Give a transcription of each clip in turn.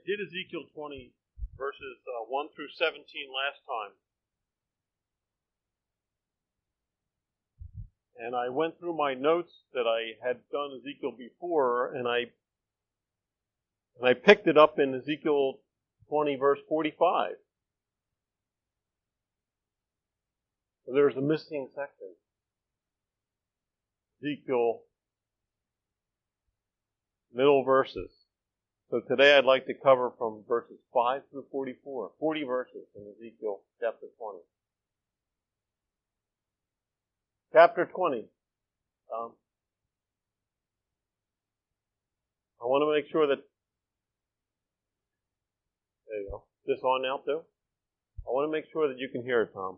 did Ezekiel 20, verses 1 through 17 last time. And I went through my notes that I had done Ezekiel before, and I picked it up in Ezekiel 20, verse 45. So there's a missing section. Ezekiel, middle verses. So today I'd like to cover from verses 5 through 44. 40 verses in Ezekiel chapter 20. Chapter 20. I want to make sure that... There you go. Is this on now too? I want to make sure that you can hear it, Tom.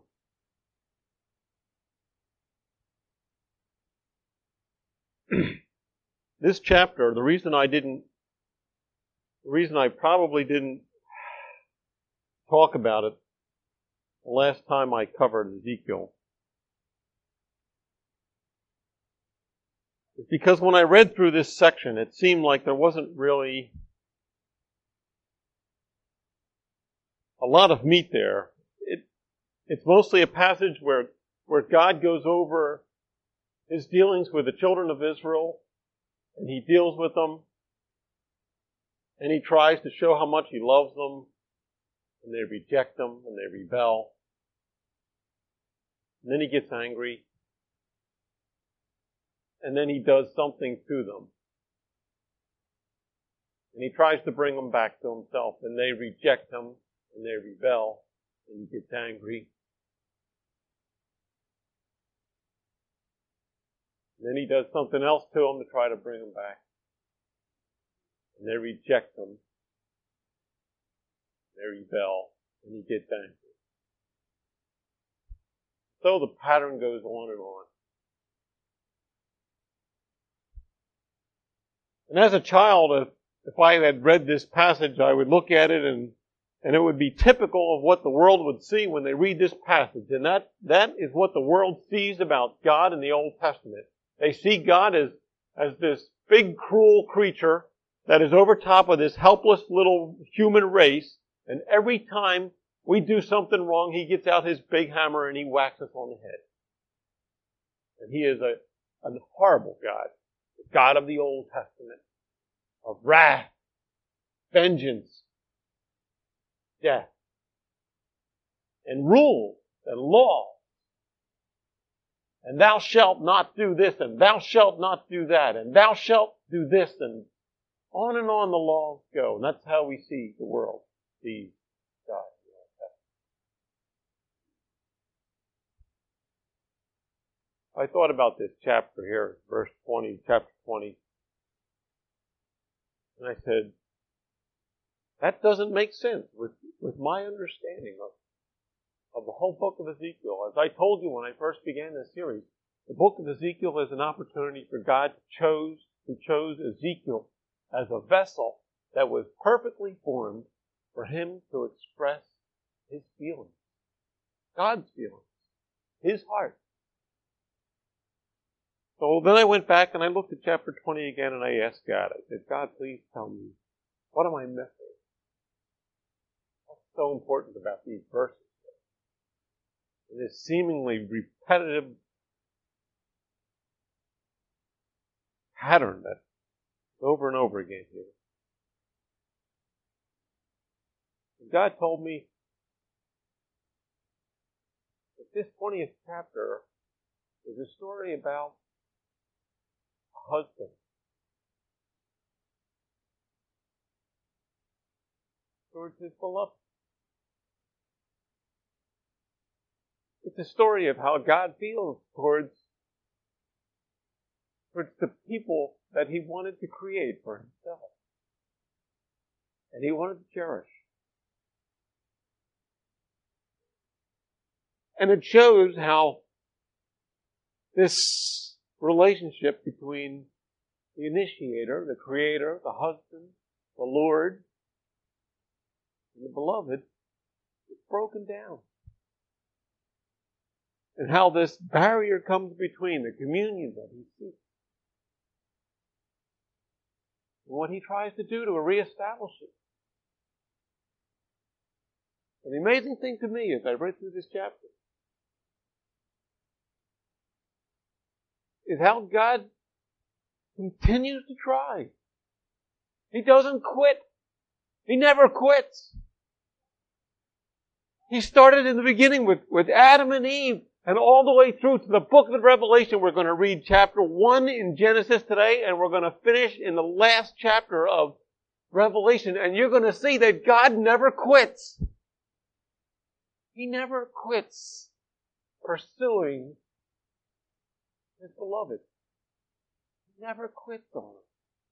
This chapter, the reason I probably didn't talk about it the last time I covered Ezekiel is because when I read through this section, it seemed like there wasn't really a lot of meat there. It's mostly a passage where God goes over His dealings with the children of Israel, and He deals with them, and He tries to show how much He loves them, and they reject Him, and they rebel. And then He gets angry, and then He does something to them. And He tries to bring them back to Himself, and they reject Him, and they rebel, and He gets angry. And then He does something else to them to try to bring them back. And they reject Him. They rebel. And He gets angry. So the pattern goes on and on. And as a child, if I had read this passage, I would look at it and it would be typical of what the world would see when they read this passage. And that is what the world sees about God in the Old Testament. They see God as this big, cruel creature that is over top of this helpless little human race. And every time we do something wrong, He gets out His big hammer and He whacks us on the head. And He is a horrible God. The God of the Old Testament. Of wrath, vengeance, death, and rules and laws. And thou shalt not do this, and thou shalt not do that, and thou shalt do this, and on the laws go. And that's how we see the world see God. I thought about this chapter here, verse 20, chapter 20. And I said, that doesn't make sense with my understanding of the whole book of Ezekiel. As I told you when I first began this series, the book of Ezekiel is an opportunity for God who chose Ezekiel as a vessel that was perfectly formed for Him to express His feelings. God's feelings. His heart. So then I went back and I looked at chapter 20 again and I asked God, I said, God, please tell me, what am I missing? What's so important about these verses? This seemingly repetitive pattern that over and over again here. And God told me that this 20th chapter is a story about a husband towards his beloved. It's a story of how God feels towards the people that He wanted to create for Himself. And He wanted to cherish. And it shows how this relationship between the initiator, the creator, the husband, the Lord, and the beloved is broken down. And how this barrier comes between the communion that He seeks and what He tries to do to reestablish it. And the amazing thing to me as I read through this chapter is how God continues to try. He doesn't quit. He never quits. He started in the beginning with Adam and Eve, and all the way through to the book of the Revelation. We're going to read chapter 1 in Genesis today, and we're going to finish in the last chapter of Revelation. And you're going to see that God never quits. He never quits pursuing His beloved. He never quits on them.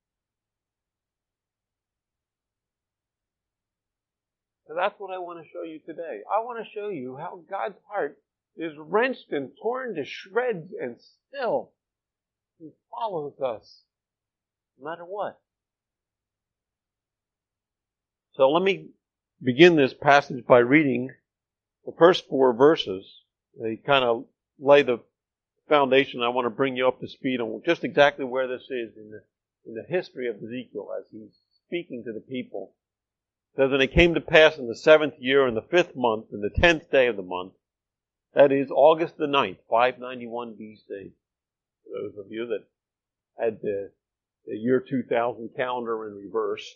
So that's what I want to show you today. I want to show you how God's heart is wrenched and torn to shreds, and still He follows us no matter what. So let me begin this passage by reading the first 4 verses. They kind of lay the foundation. I want to bring you up to speed on just exactly where this is in the history of Ezekiel as he's speaking to the people. It says, and it came to pass in the 7th year, in the 5th month, in the 10th day of the month, that is August the 9th, 591 BC. For those of you that had the year 2000 calendar in reverse.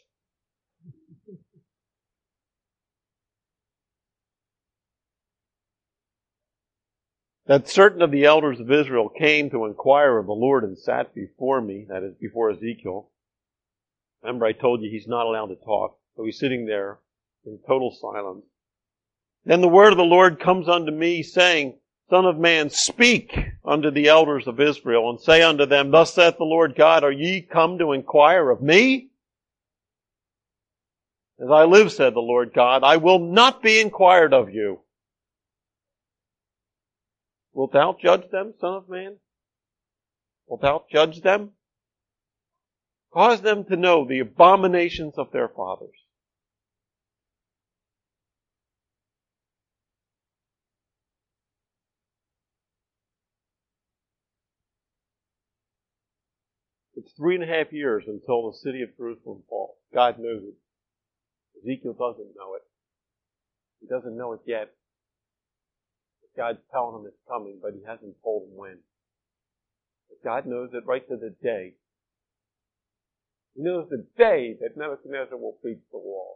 That certain of the elders of Israel came to inquire of the Lord and sat before me, that is, before Ezekiel. Remember I told you he's not allowed to talk, so he's sitting there in total silence. Then the word of the Lord comes unto me, saying, Son of man, speak unto the elders of Israel, and say unto them, Thus saith the Lord God, Are ye come to inquire of me? As I live, said the Lord God, I will not be inquired of you. Wilt thou judge them, Son of man? Wilt thou judge them? Cause them to know the abominations of their fathers. It's 3.5 years until the city of Jerusalem falls. God knows it. Ezekiel doesn't know it. He doesn't know it yet. God's telling him it's coming, but He hasn't told him when. But God knows it right to the day. He knows the day that Nebuchadnezzar will beat the wall.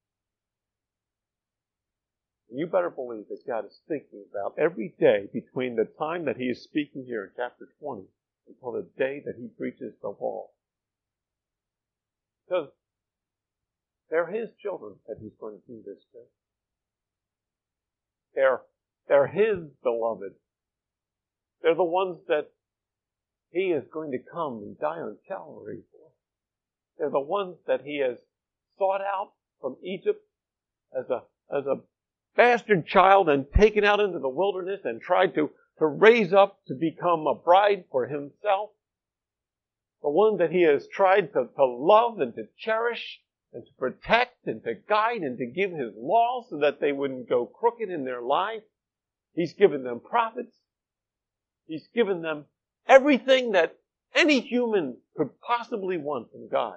And you better believe that God is thinking about every day between the time that He is speaking here in chapter 20 until the day that He breaches the wall. Because they're His children that He's going to do this to. They're His beloved. They're the ones that He is going to come and die on Calvary for. They're the ones that He has sought out from Egypt as a bastard child and taken out into the wilderness and tried to raise up to become a bride for Himself. The one that He has tried to love and to cherish and to protect and to guide and to give His law so that they wouldn't go crooked in their life. He's given them prophets. He's given them everything that any human could possibly want from God.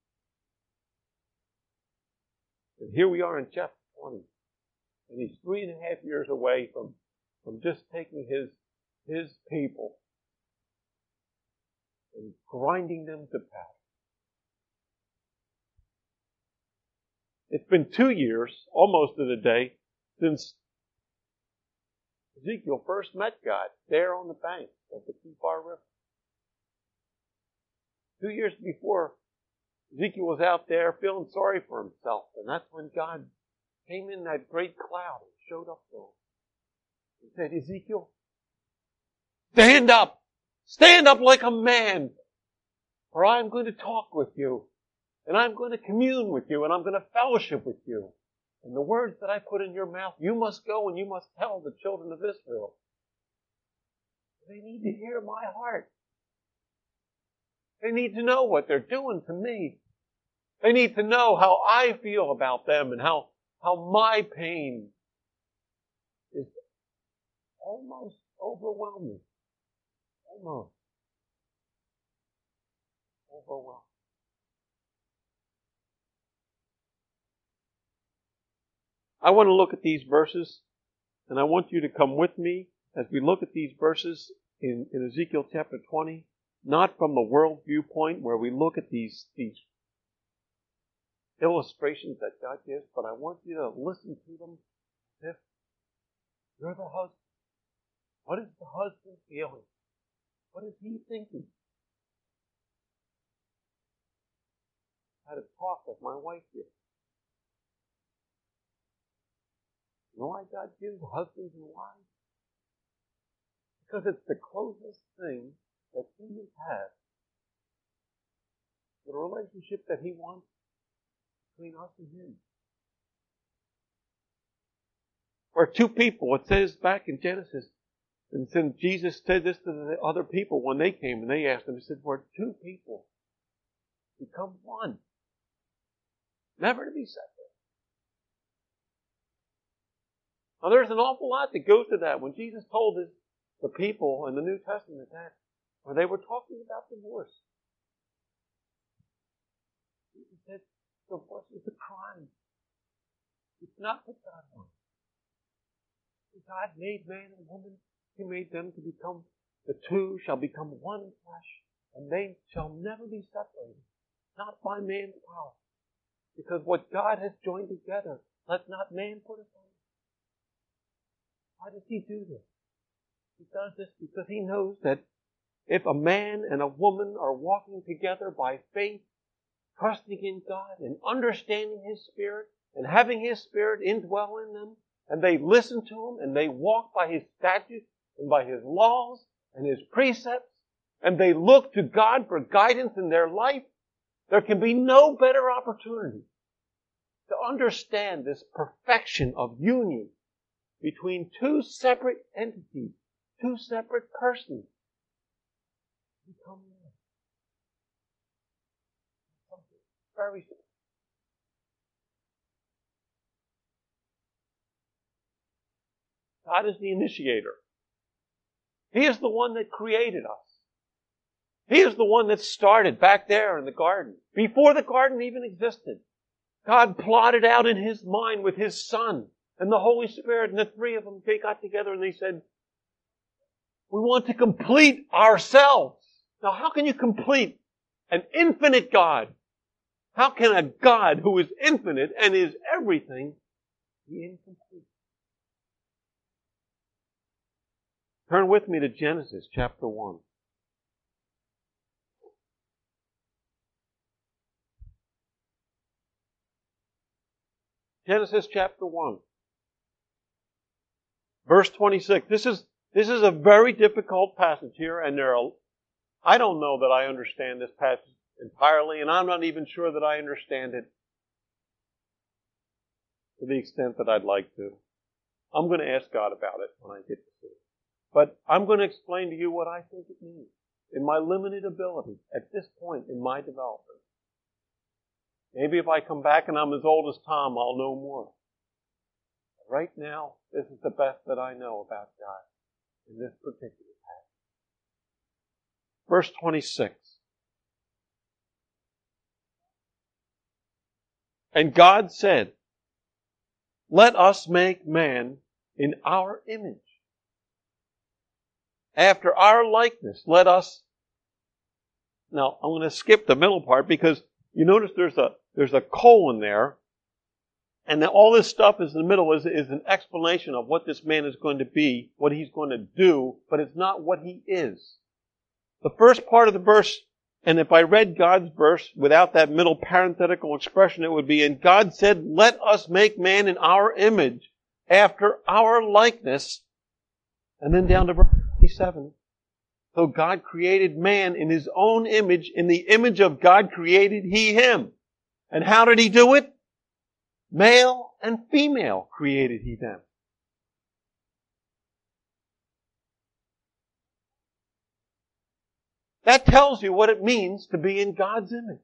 And here we are in chapter 20. And He's 3.5 years away from just taking His people and grinding them to powder. It's been 2 years, almost to the day, since Ezekiel first met God there on the bank of the Kebar River. 2 years before, Ezekiel was out there feeling sorry for himself, and that's when God came in that great cloud and showed up to him. He said, Ezekiel, stand up! Stand up like a man, for I'm going to talk with you, and I'm going to commune with you, and I'm going to fellowship with you. And the words that I put in your mouth, you must go and you must tell the children of Israel. They need to hear my heart. They need to know what they're doing to me. They need to know how I feel about them and how my pain is almost overwhelming. Almost overwhelming. I want to look at these verses, and I want you to come with me as we look at these verses in Ezekiel chapter 20, not from the world viewpoint where we look at these illustrations that God gives, but I want you to listen to them as if you're the husband. What is the husband feeling? What is he thinking? I had a talk with my wife here. You know why God gives husbands and wives? Because it's the closest thing that humans have to the relationship that He wants between us and Him. Where two people, it says back in Genesis, and since Jesus said this to the other people when they came and they asked Him, He said, where two people become one, never to be separate. Now there's an awful lot that goes to that. When Jesus told the people in the New Testament that, where they were talking about divorce, He said, divorce is a crime. It's not what God wants. God made man and woman. He made them to become, the two shall become one flesh, and they shall never be separated, not by man's power. Because what God has joined together, let not man put asunder. Why does He do this? He does this because He knows that if a man and a woman are walking together by faith, trusting in God and understanding His Spirit and having His Spirit indwell in them, and they listen to Him and they walk by His statutes and by His laws and His precepts, and they look to God for guidance in their life, there can be no better opportunity to understand this perfection of union between two separate entities, two separate persons. Become one. Something very simple. God is the initiator. He is the one that created us. He is the one that started back there in the garden. Before the garden even existed, God plotted out in His mind with His Son and the Holy Spirit, and the three of them, they got together and they said, we want to complete ourselves. Now, how can you complete an infinite God? How can a God who is infinite and is everything be incomplete? Turn with me to Genesis chapter 1. Genesis chapter 1. Verse 26. This is a very difficult passage here, and I don't know that I understand this passage entirely, and I'm not even sure that I understand it to the extent that I'd like to. I'm going to ask God about it when I get to see it. But I'm going to explain to you what I think it means in my limited ability at this point in my development. Maybe if I come back and I'm as old as Tom, I'll know more. But right now, this is the best that I know about God in this particular passage. Verse 26. And God said, let us make man in our image. After our likeness, let us... Now, I'm going to skip the middle part because you notice there's a colon there. And all this stuff is in the middle is an explanation of what this man is going to be, what he's going to do, but it's not what he is. The first part of the verse, and if I read God's verse without that middle parenthetical expression, it would be, and God said, let us make man in our image, after our likeness. And then down to verse 27. So God created man in His own image. In the image of God created He him. And how did He do it? Male and female created He them. That tells you what it means to be in God's image.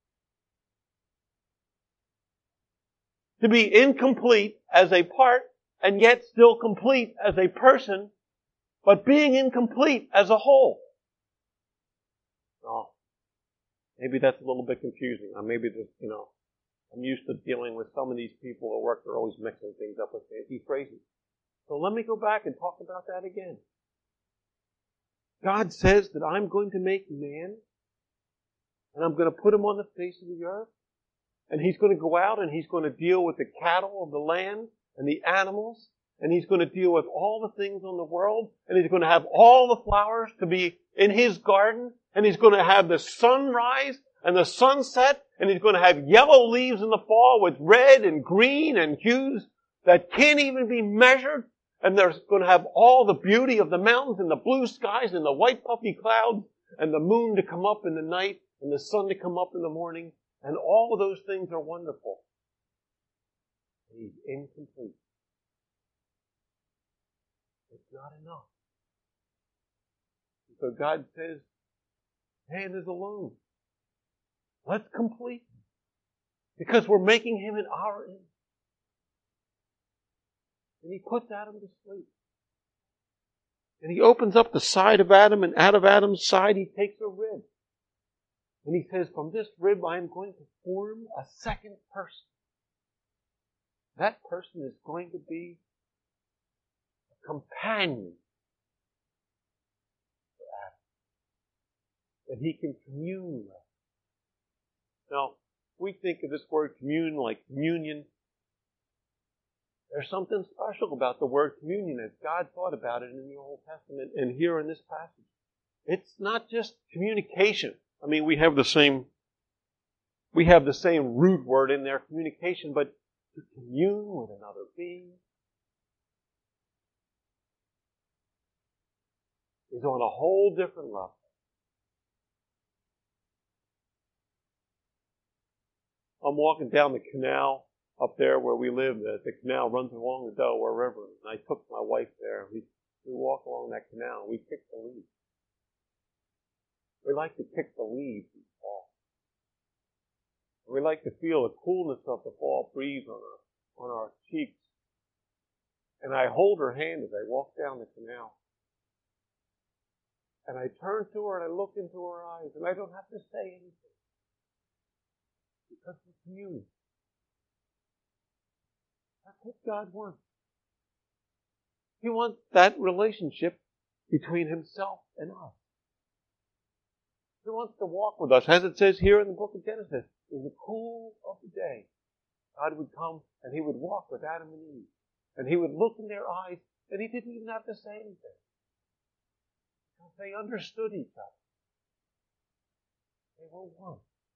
To be incomplete as a part and yet still complete as a person, but being incomplete as a whole. Oh, maybe that's a little bit confusing. Or maybe just, I'm used to dealing with some of these people at work. They're always mixing things up with fancy phrases. So let me go back and talk about that again. God says that I'm going to make man, and I'm going to put him on the face of the earth, and he's going to go out and he's going to deal with the cattle of the land and the animals, and he's going to deal with all the things on the world, and he's going to have all the flowers to be in his garden, and he's going to have the sunrise and the sunset, and he's going to have yellow leaves in the fall with red and green and hues that can't even be measured, and they're going to have all the beauty of the mountains and the blue skies and the white puffy clouds and the moon to come up in the night and the sun to come up in the morning, and all of those things are wonderful. He's incomplete. It's not enough. So God says, man is alone. Let's complete him. Because we're making him in our image. And he puts Adam to sleep. And he opens up the side of Adam, and out of Adam's side he takes a rib. And he says, from this rib I am going to form a second person. That person is going to be a companion for Adam, that he can commune with. Now, we think of this word commune like communion. There's something special about the word communion as God thought about it in the Old Testament and here in this passage. It's not just communication. I mean, we have the same root word in there, communication, but to commune with another being is on a whole different level. I'm walking down the canal up there where we live. The canal runs along the Delaware River. And I took my wife there. We walk along that canal. We kick the leaves. We like to kick the leaves in the fall. We like to feel the coolness of the fall breeze on our cheeks. And I hold her hand as I walk down the canal. And I turn to her and I look into her eyes, and I don't have to say anything. Because we're communing. That's what God wants. He wants that relationship between himself and us. He wants to walk with us. As it says here in the book of Genesis, in the cool of the day, God would come and he would walk with Adam and Eve. And he would look in their eyes, and he didn't even have to say anything. Because they understood each other. They were one.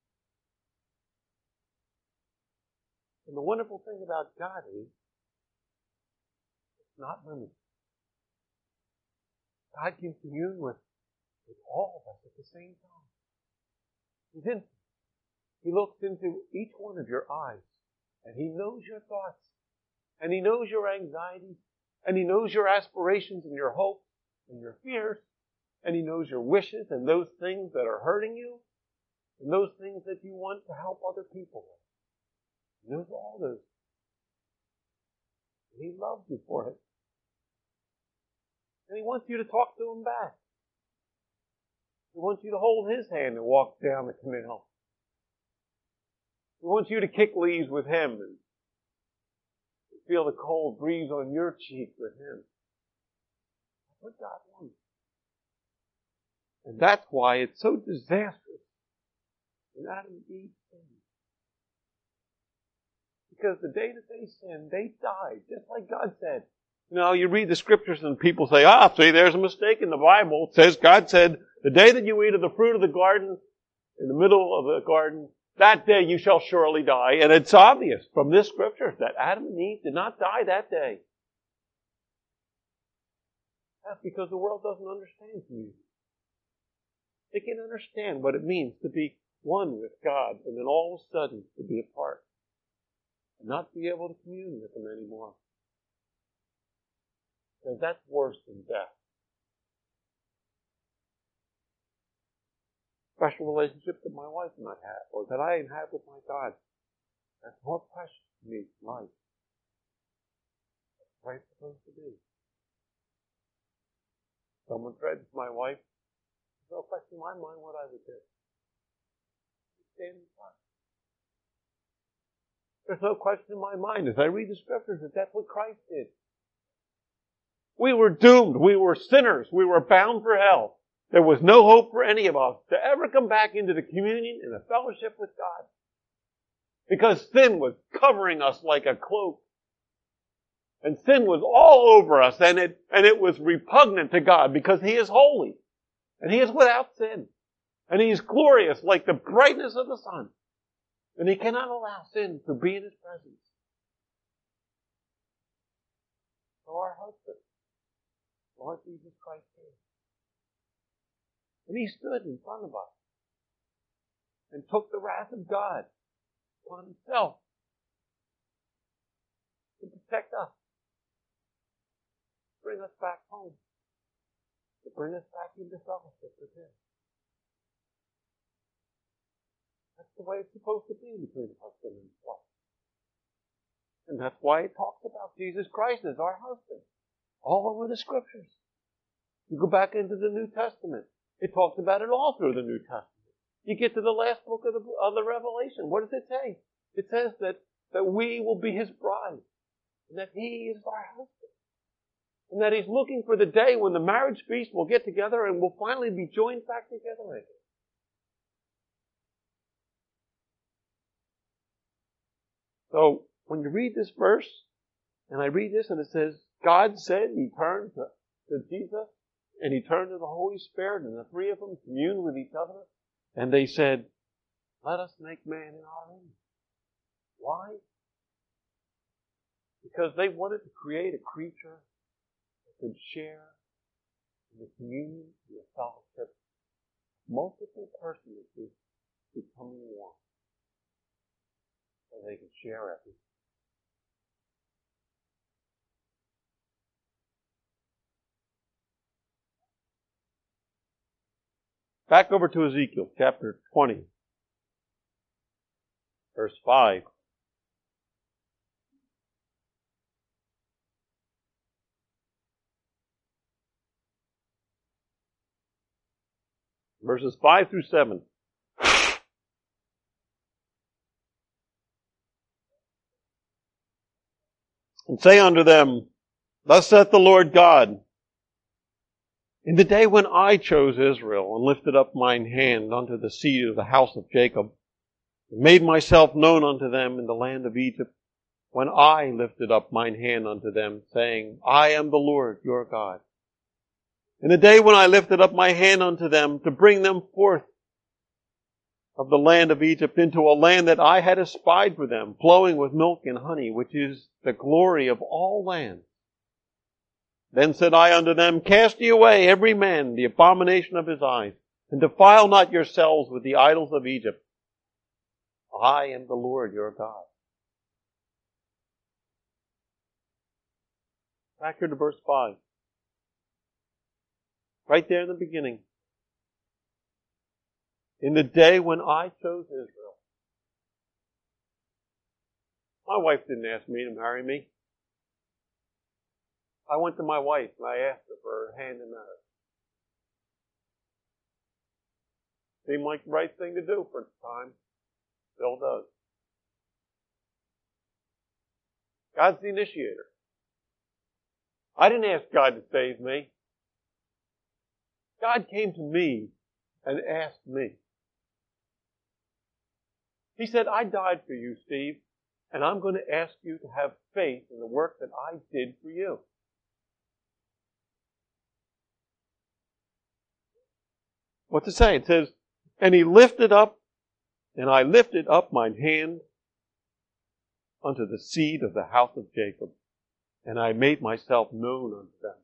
And the wonderful thing about God is, it's not limited. God can commune with all of us at the same time. He's infinite. He looks into each one of your eyes, and he knows your thoughts, and he knows your anxieties, and he knows your aspirations and your hopes and your fears, and he knows your wishes and those things that are hurting you, and those things that you want to help other people with. He knows all those. And he loves you for it. And he wants you to talk to him back. He wants you to hold his hand and walk down the canal. He wants you to kick leaves with him and feel the cold breeze on your cheek with him. That's what God wants. And that's why it's so disastrous when Adam and Eve sinned. Because the day that they sinned, they died, just like God said. You know, you read the scriptures and people say, see, there's a mistake in the Bible. It says, God said, the day that you eat of the fruit of the garden, in the middle of the garden, that day you shall surely die. And it's obvious from this scripture that Adam and Eve did not die that day. That's because the world doesn't understand community. They can understand what it means to be one with God and then all of a sudden to be apart. And not be able to commune with him anymore. Because that's worse than death. Special relationship that my wife and I have, or that I have with my God. That's more precious to me than life. That's what it's supposed to be. Someone threatens my wife, there's no question in my mind what I would do. Stand in front. There's no question in my mind as I read the scriptures that that's what Christ did. We were doomed. We were sinners. We were bound for hell. There was no hope for any of us to ever come back into the communion and the fellowship with God. Because sin was covering us like a cloak. And sin was all over us, and it was repugnant to God because He is holy. And He is without sin. And He is glorious like the brightness of the sun. And He cannot allow sin to be in His presence. So our husband, Lord Jesus Christ, came. And He stood in front of us and took the wrath of God upon Himself to protect us. Bring us back home. To bring us back into fellowship with Him. That's the way it's supposed to be between husband and wife. And that's why it talks about Jesus Christ as our husband. All over the scriptures. You go back into the New Testament. It talks about it all through the New Testament. You get to the last book of the Revelation. What does it say? It says that we will be His bride. And that He is our husband. And that He's looking for the day when the marriage feast will get together and we'll finally be joined back together again. So, when you read this verse, and I read this and it says, God said, He turned to Jesus, and He turned to the Holy Spirit, and the three of them communed with each other, and they said, let us make man in our image. Why? Because they wanted to create a creature could share in the communion and the fellowship of multiple personages becoming one. So they could share everything. Back over to Ezekiel chapter 20, verse 5. Verses 5 through 7. And say unto them, thus saith the Lord God, in the day when I chose Israel, and lifted up mine hand unto the seed of the house of Jacob, and made myself known unto them in the land of Egypt, when I lifted up mine hand unto them, saying, I am the Lord your God. In the day when I lifted up my hand unto them to bring them forth of the land of Egypt into a land that I had espied for them, flowing with milk and honey, which is the glory of all lands. Then said I unto them, cast ye away every man the abomination of his eyes, and defile not yourselves with the idols of Egypt. I am the Lord your God. Back here to verse 5. Right there in the beginning. In the day when I chose Israel. My wife didn't ask me to marry me. I went to my wife and I asked her for her hand in marriage. Seemed like the right thing to do for the time. Still does. God's the initiator. I didn't ask God to save me. God came to me and asked me. He said, I died for you, Steve, and I'm going to ask you to have faith in the work that I did for you. What's it say? It says, and he lifted up, and I lifted up mine hand unto the seed of the house of Jacob, and I made myself known unto them.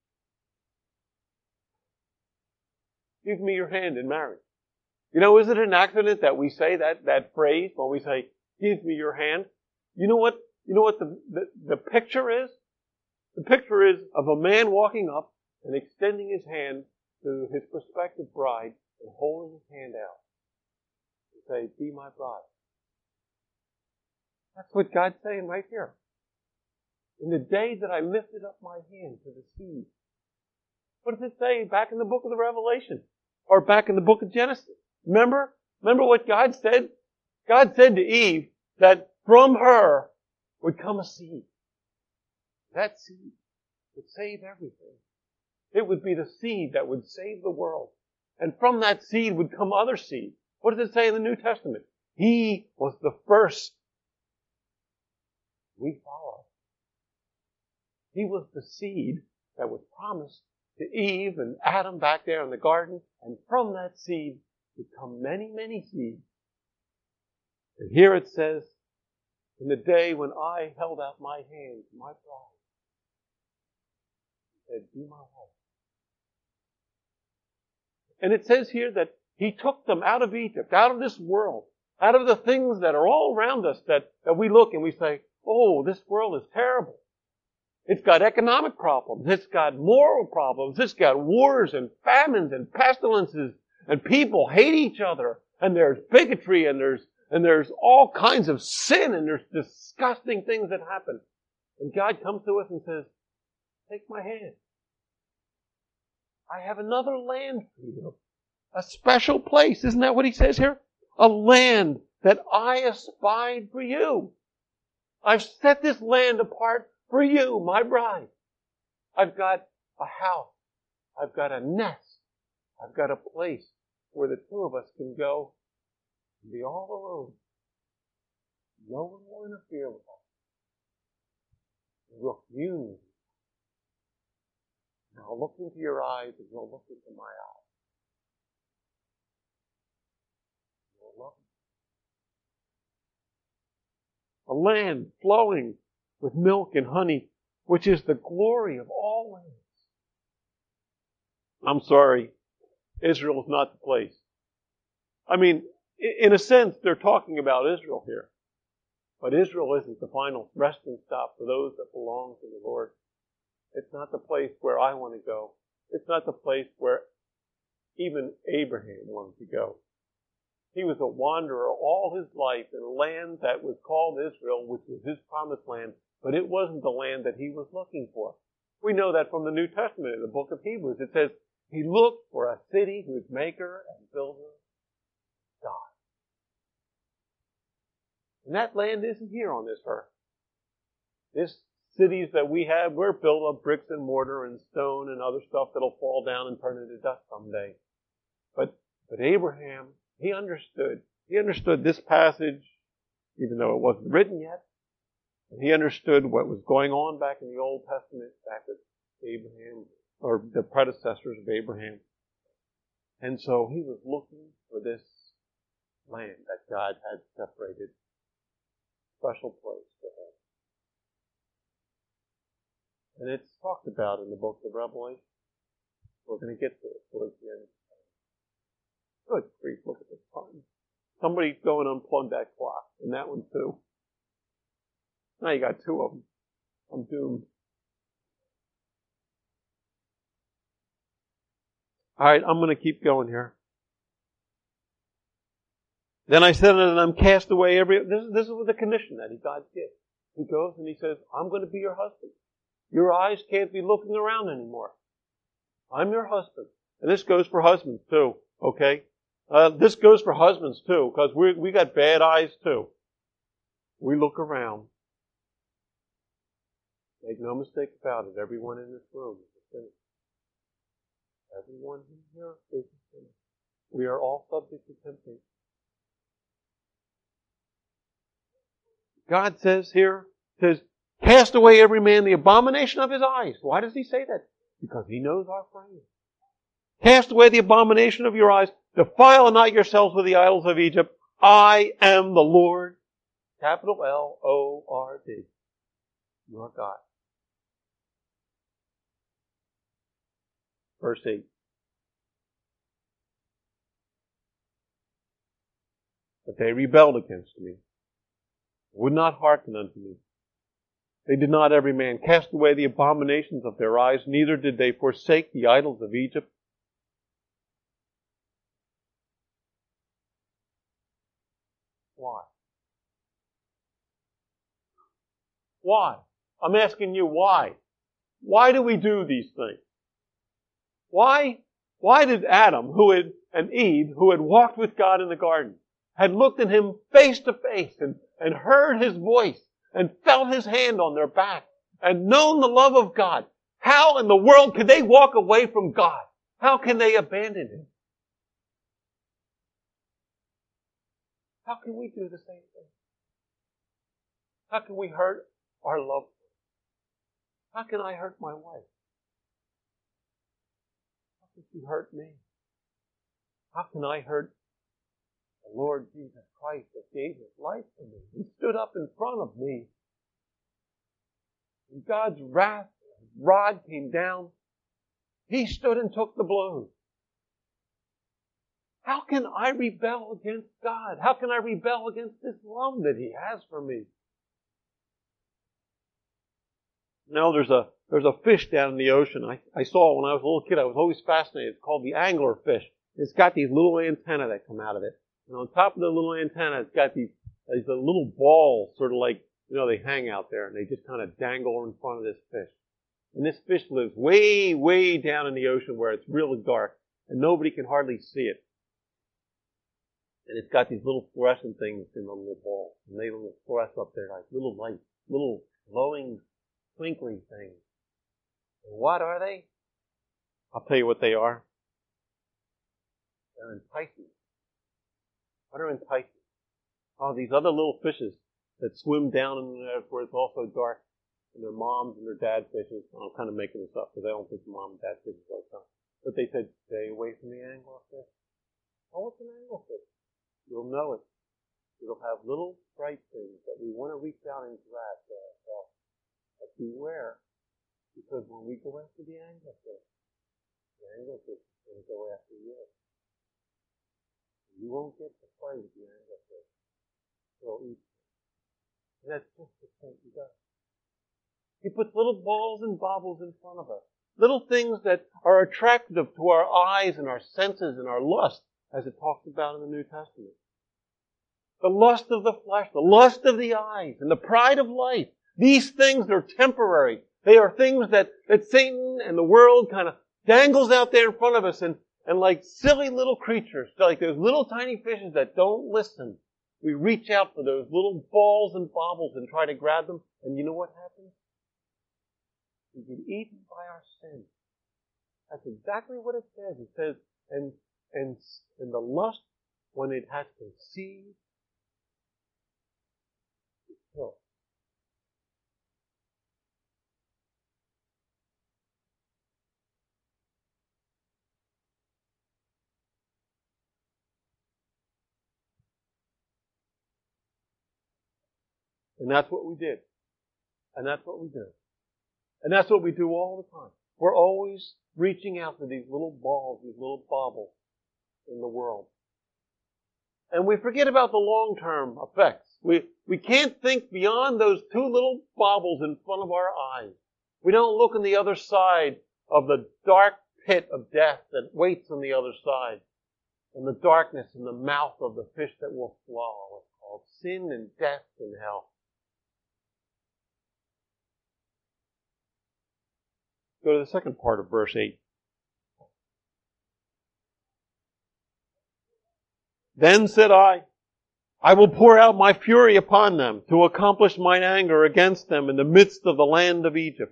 Give me your hand in marriage. You know, is it an accident that we say that phrase when we say, give me your hand? You know what the picture is? The picture is of a man walking up and extending his hand to his prospective bride and holding his hand out. And say, be my bride. That's what God's saying right here. In the day that I lifted up my hand to the seed. What does it say back in the book of the Revelation? Or back in the book of Genesis? Remember what God said? God said to Eve that from her would come a seed. That seed would save everything. It would be the seed that would save the world. And from that seed would come other seed. What does it say in the New Testament? He was the first. We follow. He was the seed that was promised to Eve and Adam back there in the garden. And from that seed would come many, many seeds. And here it says, in the day when I held out my hand to my bride, he said, be my wife. And it says here that He took them out of Egypt, out of this world, out of the things that are all around us that we look and we say, oh, this world is terrible. It's got economic problems. It's got moral problems. It's got wars and famines and pestilences and people hate each other and there's bigotry and there's all kinds of sin and there's disgusting things that happen. And God comes to us and says, take my hand. I have another land for you. A special place. Isn't that what He says here? A land that I espied for you. I've set this land apart for you, my bride. I've got a house. I've got a nest. I've got a place where the two of us can go and be all alone. No one will interfere with us. We'll commune. And I'll look into your eyes and you'll look into my eyes. You'll love me. A land flowing with milk and honey, which is the glory of all lands. I'm sorry, Israel is not the place. I mean, in a sense, they're talking about Israel here. But Israel isn't the final resting stop for those that belong to the Lord. It's not the place where I want to go. It's not the place where even Abraham wanted to go. He was a wanderer all his life in a land that was called Israel, which was his promised land, but it wasn't the land that he was looking for. We know that from the New Testament in the book of Hebrews. It says, he looked for a city whose maker and builder is God. And that land isn't here on this earth. This cities that we have, we're built of bricks and mortar and stone and other stuff that'll fall down and turn into dust someday. But Abraham, he understood. He understood this passage, even though it wasn't written yet. And he understood what was going on back in the Old Testament, back with Abraham, or the predecessors of Abraham. And so he was looking for this land that God had separated, special place for him. And it's talked about in the book of Revelation. We're going to get to it towards the end. Good grief, look at this time. Somebody go and unplug that clock, and that one too. Now you got two of them. I'm doomed. Alright, I'm going to keep going here. Then I said, and I'm cast away this is the condition that God gives. He goes and he says, I'm going to be your husband. Your eyes can't be looking around anymore. I'm your husband. And this goes for husbands too, okay? This goes for husbands too, because we got bad eyes too. We look around. Make no mistake about it, everyone in this room is a sinner. Everyone here is a sinner. We are all subject to temptation. God says here, cast away every man the abomination of his eyes. Why does he say that? Because he knows our frame. Cast away the abomination of your eyes. Defile not yourselves with the idols of Egypt. I am the Lord. Capital L-O-R-D. Your God. Verse 8. But they rebelled against me, would not hearken unto me. They did not every man cast away the abominations of their eyes, neither did they forsake the idols of Egypt. Why? Why? I'm asking you why. Why do we do these things? Why did Adam and Eve, who had walked with God in the garden, had looked at him face to face and heard his voice and felt his hand on their back and known the love of God, how in the world could they walk away from God? How can they abandon Him? How can we do the same thing? How can we hurt our loved ones? How can I hurt my wife? How can she hurt me? How can I hurt the Lord Jesus Christ that gave His life for me? He stood up in front of me. When God's wrath, rod came down, He stood and took the blows. How can I rebel against God? How can I rebel against this love that He has for me? Now there's a fish down in the ocean. I saw it when I was a little kid. I was always fascinated. It's called the anglerfish. It's got these little antennae that come out of it. And on top of the little antenna, it's got these little balls, sort of like, they hang out there, and they just kind of dangle in front of this fish. And this fish lives way, way down in the ocean where it's really dark, and nobody can hardly see it. And it's got these little fluorescent things in the little ball. And they will fluoresce up there like little lights, little glowing, twinkling things. And what are they? I'll tell you what they are. They're enticing. What are enticing? Oh, these other little fishes that swim down in there where it's also dark. And their moms and their dad fishes. I'm kind of making this up because I don't think the mom and dad fishes all the time. But they said, stay away from the anglerfish. Oh, what's an anglerfish? You'll know it. It'll have little bright things that we want to reach out and grab for ourselves. But beware, because when we go after the anglerfish is going to go after you. You won't get to play with the anglerfish. He'll eat you. And that's just what Satan does. He puts little balls and baubles in front of us. Little things that are attractive to our eyes and our senses and our lust, as it talks about in the New Testament. The lust of the flesh, the lust of the eyes, and the pride of life. These things are temporary. They are things that Satan and the world kind of dangles out there in front of us, and like silly little creatures, like those little tiny fishes that don't listen, we reach out for those little balls and baubles and try to grab them, and you know what happens? We get eaten by our sin. That's exactly what it says. It says, and the lust, when it has conceived, is killed. And that's what we did. And that's what we do. And that's what we do all the time. We're always reaching out for these little balls, these little baubles in the world. And we forget about the long-term effects. We can't think beyond those two little baubles in front of our eyes. We don't look on the other side of the dark pit of death that waits on the other side. And the darkness in the mouth of the fish that will swallow. It's called sin and death and hell. Go to the second part of verse 8. Then said I will pour out my fury upon them to accomplish mine anger against them in the midst of the land of Egypt.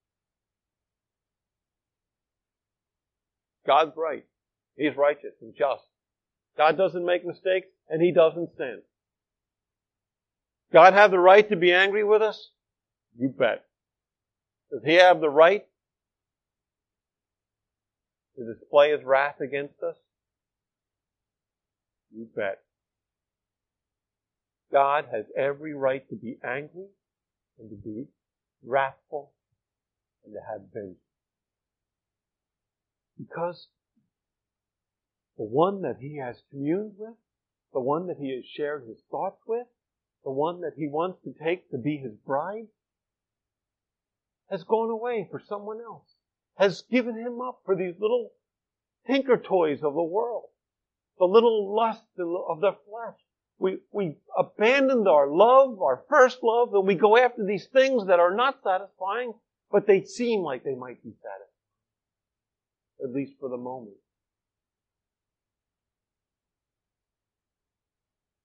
God's right. He's righteous and just. God doesn't make mistakes and He doesn't sin. God have the right to be angry with us? You bet. Does He have the right to display His wrath against us? You bet. God has every right to be angry and to be wrathful and to have vengeance. Because the one that He has communed with, the one that He has shared His thoughts with, the one that He wants to take to be His bride, has gone away for someone else, has given Him up for these little tinker toys of the world, the little lust of the flesh. We abandoned our love, our first love, and we go after these things that are not satisfying, but they seem like they might be satisfying, at least for the moment.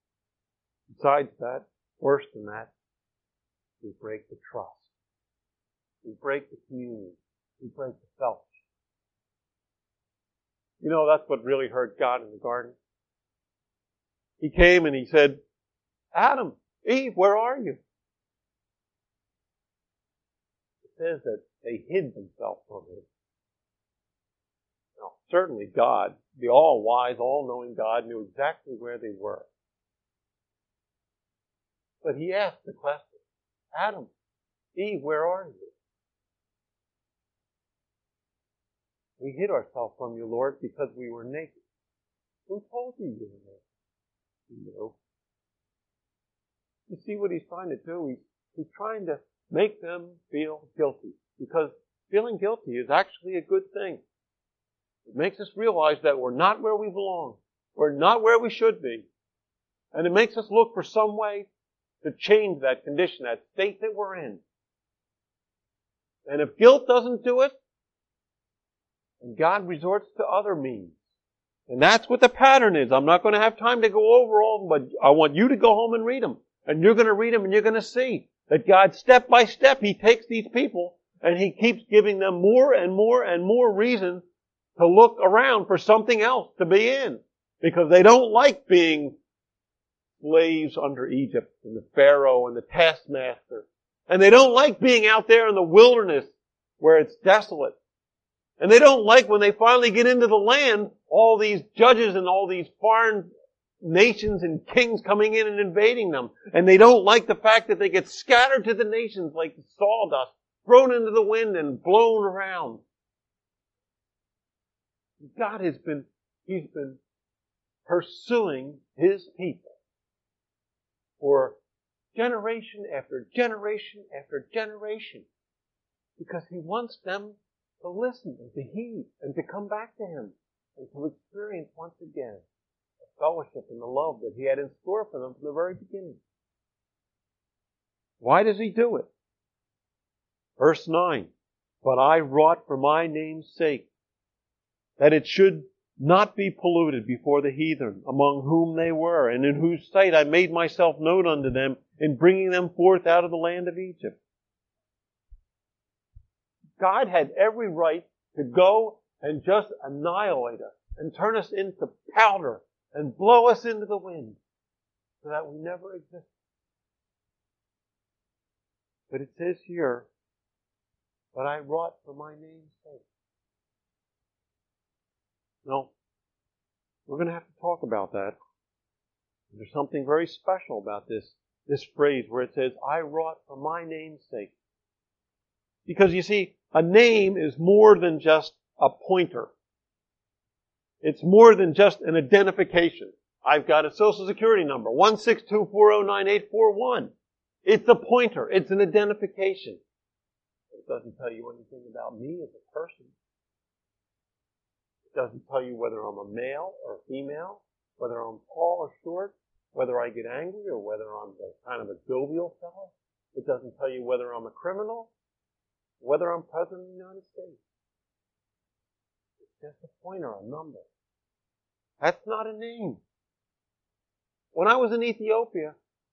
Besides that, worse than that, we break the trust. We break the community. We break the fellowship. You know, that's what really hurt God in the garden. He came and he said, Adam, Eve, where are you? It says that they hid themselves from him. Now, certainly God, the all-wise, all-knowing God, knew exactly where they were. But he asked the question, Adam, Eve, where are you? We hid ourselves from you, Lord, because we were naked. Who told you you were naked? You know. You see what he's trying to do? He's trying to make them feel guilty. Because feeling guilty is actually a good thing. It makes us realize that we're not where we belong. We're not where we should be. And it makes us look for some way to change that condition, that state that we're in. And if guilt doesn't do it, and God resorts to other means. And that's what the pattern is. I'm not going to have time to go over all of them, but I want you to go home and read them. And you're going to read them and you're going to see that God, step by step, He takes these people and He keeps giving them more and more and more reason to look around for something else to be in. Because they don't like being slaves under Egypt and the Pharaoh and the taskmaster. And they don't like being out there in the wilderness where it's desolate. And they don't like when they finally get into the land, all these judges and all these foreign nations and kings coming in and invading them. And they don't like the fact that they get scattered to the nations like sawdust, thrown into the wind and blown around. God He's been pursuing His people for generation after generation after generation because He wants them to listen and to heed and to come back to Him and to experience once again the fellowship and the love that He had in store for them from the very beginning. Why does He do it? Verse 9, but I wrought for my name's sake that it should not be polluted before the heathen among whom they were and in whose sight I made myself known unto them in bringing them forth out of the land of Egypt. God had every right to go and just annihilate us and turn us into powder and blow us into the wind so that we never existed. But it says here, but I wrought for my name's sake. Now, we're going to have to talk about that. There's something very special about this phrase where it says, I wrought for my name's sake. Because you see, a name is more than just a pointer. It's more than just an identification. I've got a social security number, 162409841. It's a pointer. It's an identification. It doesn't tell you anything about me as a person. It doesn't tell you whether I'm a male or a female, whether I'm tall or short, whether I get angry or whether I'm kind of a jovial fellow. It doesn't tell you whether I'm a criminal, whether I'm President of the United States. It's just a pointer, a number. That's not a name. When I was in Ethiopia,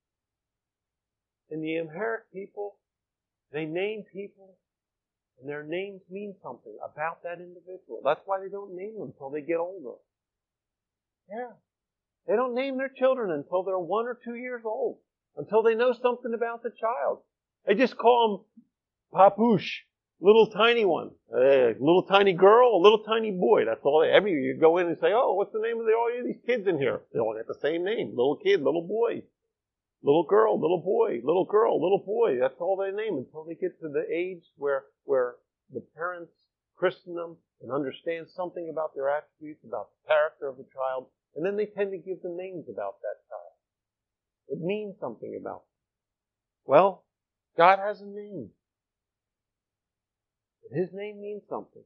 in the Amharic people, they name people, and their names mean something about that individual. That's why they don't name them until they get older. Yeah. They don't name their children until they're 1 or 2 years old, until they know something about the child. They just call them Papush, little tiny one, a little tiny girl, a little tiny boy. That's all. Every year you go in and say, "Oh, what's the name of all these kids in here?" They all got the same name: little kid, little boy, little girl, little boy, little girl, little boy. That's all they name until they get to the age where the parents christen them and understand something about their attributes, about the character of the child, and then they tend to give them names about that child. It means something about them. Well, God has a name. His name means something.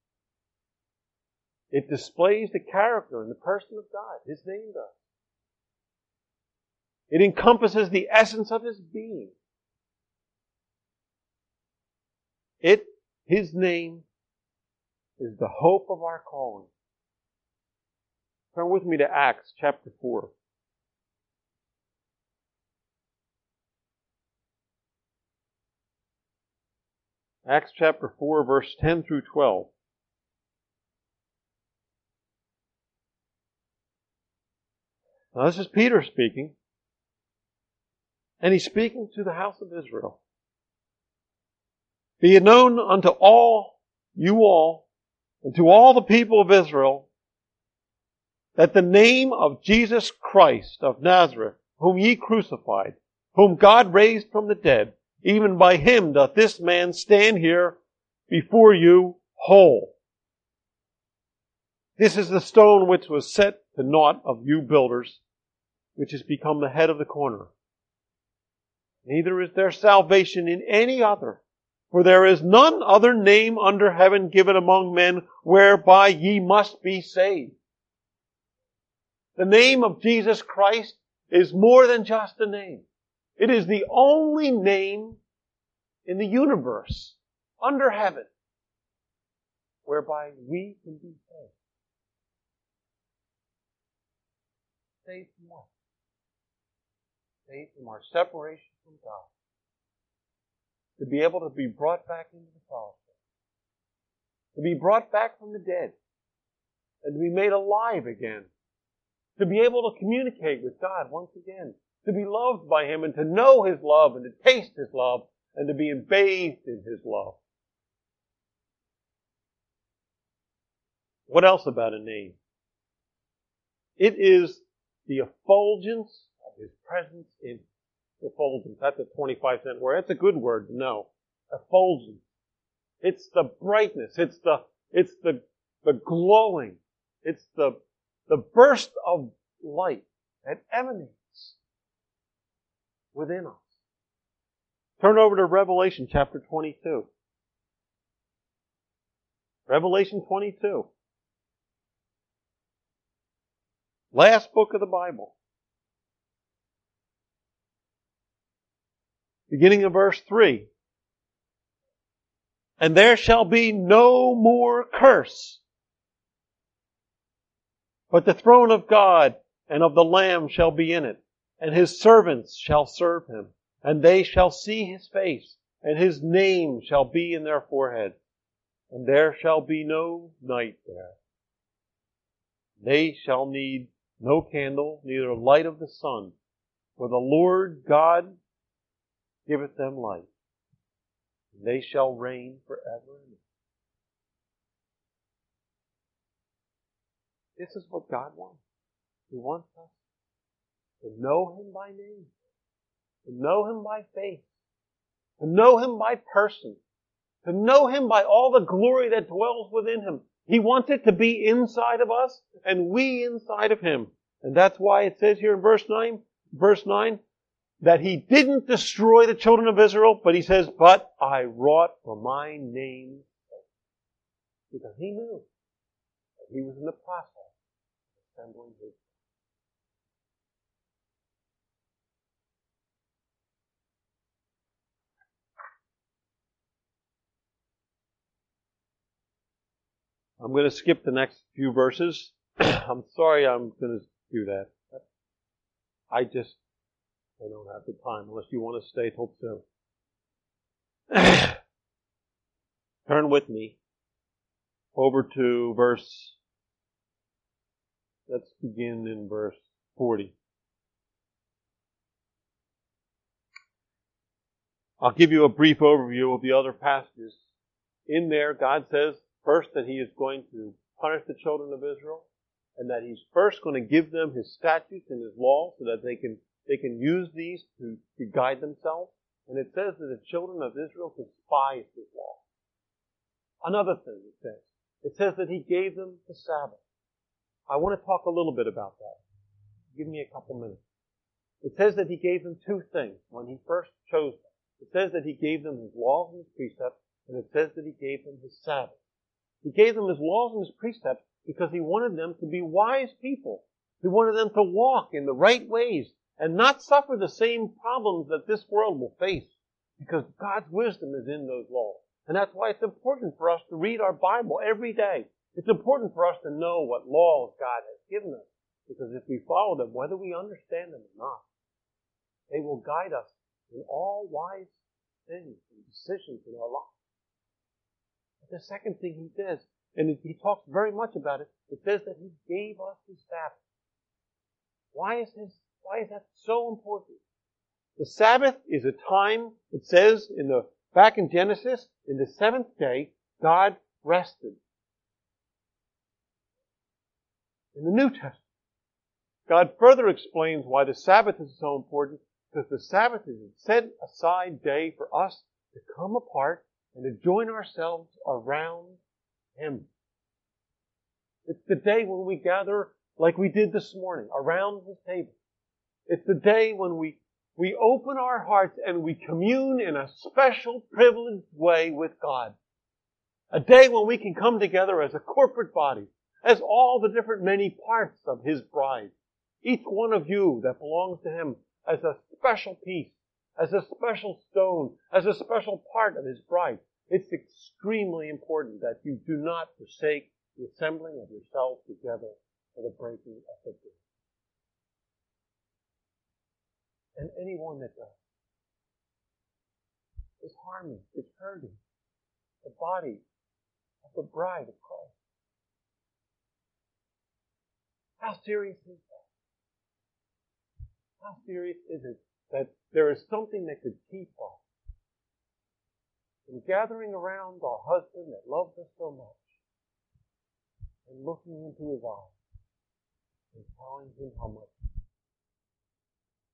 It displays the character and the person of God. His name does. It encompasses the essence of His being. His name is the hope of our calling. Turn with me to Acts chapter 4. Acts chapter 4, verse 10 through 12. Now this is Peter speaking. And he's speaking to the house of Israel. Be it known unto all, you all, and to all the people of Israel, that the name of Jesus Christ of Nazareth, whom ye crucified, whom God raised from the dead, even by him doth this man stand here before you whole. This is the stone which was set to naught of you builders, which has become the head of the corner. Neither is there salvation in any other, for there is none other name under heaven given among men whereby ye must be saved. The name of Jesus Christ is more than just a name. It is the only name in the universe, under heaven, whereby we can be saved. Saved from what? Saved from our separation from God. To be able to be brought back into the fellowship. To be brought back from the dead. And to be made alive again. To be able to communicate with God once again. To be loved by Him and to know His love and to taste His love and to be bathed in His love. What else about a name? It is the effulgence of His presence in effulgence. That's a 25-cent word. That's a good word to know. Effulgence. It's the brightness. It's the glowing. It's the burst of light that emanates within us. Turn over to Revelation chapter 22. Revelation 22. Last book of the Bible. Beginning of verse 3. And there shall be no more curse, but the throne of God and of the Lamb shall be in it, and His servants shall serve Him, and they shall see His face, and His name shall be in their foreheads, and there shall be no night there. They shall need no candle, neither light of the sun, for the Lord God giveth them light, and they shall reign forever and ever. This is what God wants. He wants us to know Him by name, to know Him by faith, to know Him by person, to know Him by all the glory that dwells within Him. He wants it to be inside of us and we inside of Him. And that's why it says here in verse 9, that He didn't destroy the children of Israel, but He says, but I wrought for my name's sake. Because He knew that He was in the process of assembling His. I'm going to skip the next few verses. I'm sorry I'm going to do that. I don't have the time unless you want to stay till 2. Turn with me over to let's begin in verse 40. I'll give you a brief overview of the other passages. In there, God says first that He is going to punish the children of Israel, and that He's first going to give them His statutes and His law so that they can use these to guide themselves. And it says that the children of Israel despised His law. Another thing it says that He gave them the Sabbath. I want to talk a little bit about that. Give me a couple minutes. It says that He gave them two things when He first chose them. It says that He gave them His laws and His precepts, and it says that He gave them His Sabbath. He gave them His laws and His precepts because He wanted them to be wise people. He wanted them to walk in the right ways and not suffer the same problems that this world will face, because God's wisdom is in those laws. And that's why it's important for us to read our Bible every day. It's important for us to know what laws God has given us, because if we follow them, whether we understand them or not, they will guide us in all wise things and decisions in our lives. the second thing he says, and he talks very much about it, it says that he gave us his Sabbath. Why is that so important? The Sabbath is a time, it says back in Genesis, in the seventh day, God rested. In the New Testament, God further explains why the Sabbath is so important, because the Sabbath is a set aside day for us to come apart and to join ourselves around Him. It's the day when we gather like we did this morning, around His table. It's the day when we open our hearts and we commune in a special, privileged way with God. A day when we can come together as a corporate body, as all the different many parts of His bride. Each one of you that belongs to Him as a special piece, as a special stone, as a special part of His bride. It's extremely important that you do not forsake the assembling of yourselves together for the breaking of the bread. And anyone that does is harming, is hurting the body of the bride of Christ. How serious is that? How serious is it that there is something that could keep us from gathering around our husband that loves us so much and looking into his eyes and telling him how much